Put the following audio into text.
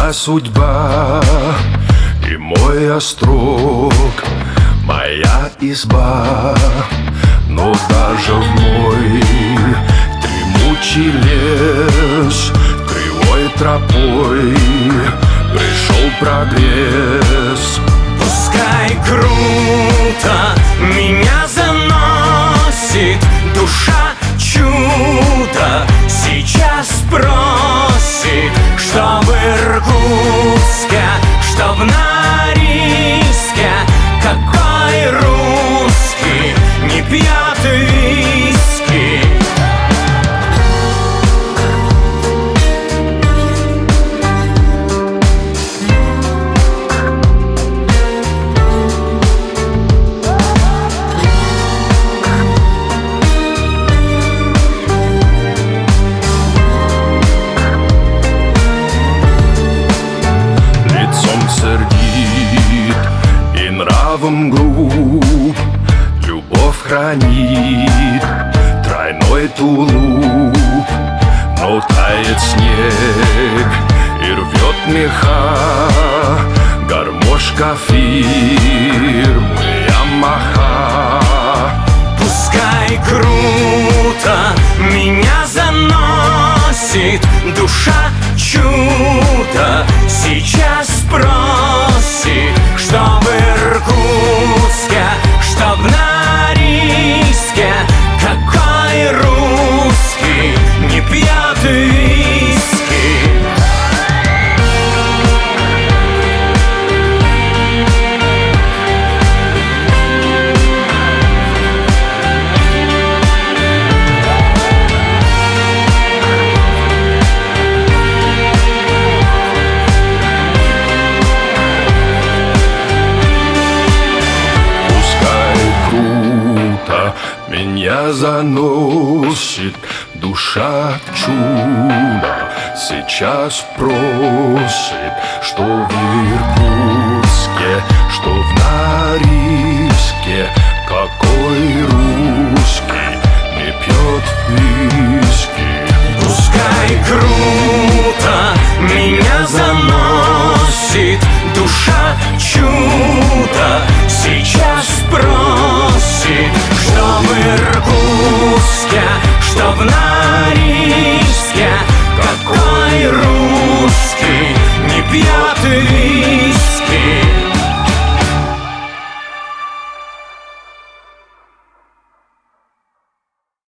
Моя судьба и мой острог, моя изба. Но даже в мой дремучий лес кривой тропой пришел прогресс. Пускай круто меня заносит, душа чудо сейчас просит, что в Иркутске, что в Норильске, какой русский не пьет виски. Сердит и нравом груб, любовь хранит тройной тулуп. Но тает снег и рвет меха гармошка фирмы Ямаха. Пускай круто меня заносит, душа чудо сейчас просит, что в Иркутске, что в Норильске, какой русский не пьет виски. Меня заносит душа чудо, сейчас просит, что в Иркутске, что в Норильске, какой русский не пьет виски. Пускай круто